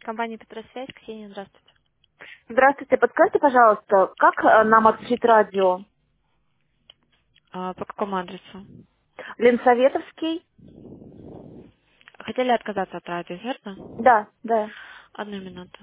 Компания Петросвязь, Ксения, здравствуйте. Здравствуйте, подскажите, пожалуйста, как нам отключить радио? По какому адресу? Ленсоветовский? Хотели отказаться от радио, верно? Да, да. Одну минуту.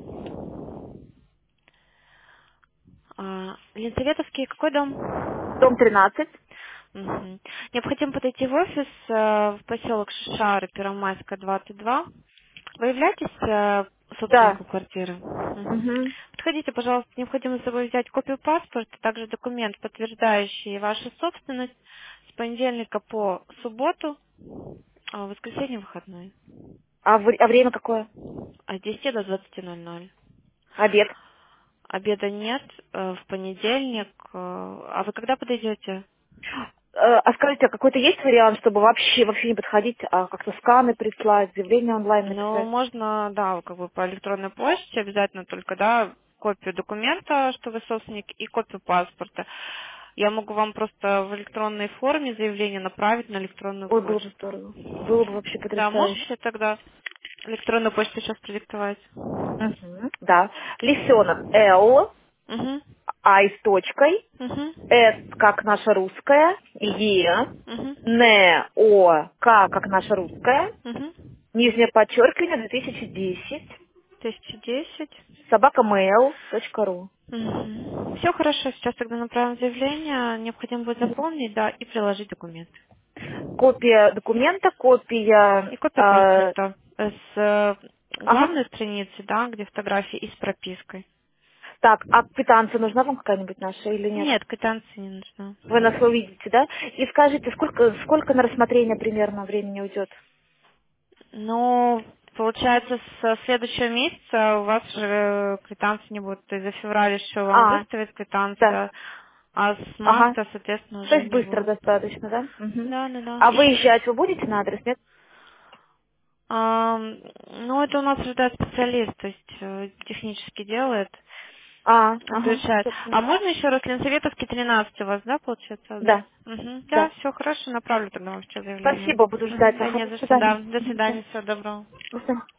Ленсоветовский, какой дом? Дом 13. Мгм. Необходимо подойти в офис в поселок Шишары, Первомайская, 22. Вы являетесь Да. собственником квартиры? Мгм. Мгм. Подходите, пожалуйста, необходимо с собой взять копию паспорта, также документ, подтверждающий вашу собственность с понедельника по субботу, а в воскресенье выходной. А время какое? От 10 до 20:00. Обед. Обеда нет в понедельник. А вы когда подойдете? А скажите, а какой-то есть вариант, чтобы вообще не подходить, а как-то сканы прислать, заявление онлайн Ну, написать? можно, да, как бы по электронной почте, обязательно только, да, копию документа, что вы собственник, и копию паспорта. Я могу вам просто в электронной форме заявление направить на электронную Ой, было бы почту. здорово. Было бы вообще Да, потрясающе. можете тогда электронную почту сейчас продиктовать? Мгм. Да. Лисенок Л, Угу. А с точкой, Угу. С как наша русская, Е, Угу. Н, О, К как наша русская, Угу. нижнее подчеркивание 2010, 1010. собакамейл.ру. Все хорошо, сейчас тогда направим заявление. Необходимо будет заполнить, да, и приложить документы. Копия документа, копия... И копия паспорта с ага. главной страницы, да, где фотографии, и с пропиской. Так, а квитанция нужна вам какая-нибудь наша или нет? Нет, квитанции не нужно. Вы нас увидите, да? И скажите, сколько на рассмотрение примерно времени уйдет? Ну, получается, с следующего месяца у вас же квитанции не будет. То есть за февраль еще вам А, выставят да, квитанция, а с ага. марта, соответственно, То уже есть не быстро будет. достаточно, да? Мгм. Да, да, да. А выезжать вы будете на адрес, нет? Ну, это у нас ожидает специалист, то есть технически делает, Ага, отвечает. всё А поняла. можно еще раз Ленсоветовский 13 у вас, да, получается, адрес? Да, Угу. Да, да. все хорошо, направлю тогда вам сейчас заявление. Спасибо, буду ждать. Да Ага, не до за что, свидания. да. До Мгм, да. свидания, всего доброго. До свидания.